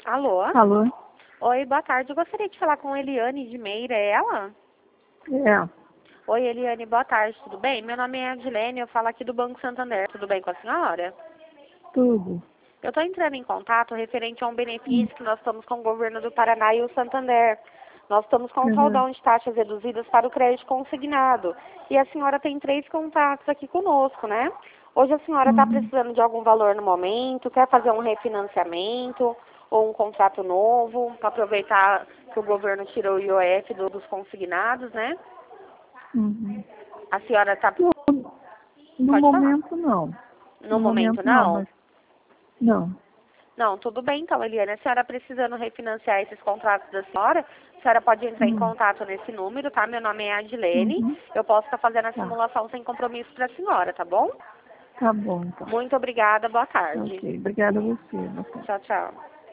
Alô? Alô? Oi, boa tarde. Eu gostaria de falar com Eliane de Meira, é ela? É, Oi, Eliane, boa tarde, tudo bem? Meu nome é Adilene, eu falo aqui do Banco Santander. Tudo bem com a senhora? tudo. Eu estou entrando em contato referente a um benefício que nós estamos com o governo do Paraná e o Santander. Nós estamos com um Uhum. saldão de taxas reduzidas para o crédito consignado. E a senhora tem 3 contatos aqui conosco, né? Hoje a senhora está Uhum. precisando de algum valor no momento, quer fazer um refinanciamento ou um contrato novo, para aproveitar que o governo tirou o IOF dos consignados, né? Uhum. A senhora está... No Pode falar. momento, não. No No momento, momento, não, não? mas... Não. Não, tudo bem então, Eliane. A senhora precisando refinanciar esses contratos da senhora, a senhora pode entrar em Uhum. contato nesse número, tá? Meu nome é Adilene. Uhum. Eu posso estar fazendo a Tá. simulação sem compromisso para a senhora, tá bom? Tá bom, então. Muito obrigada, boa tarde. Ok. Obrigada a você. Boa tarde. Tchau, tchau.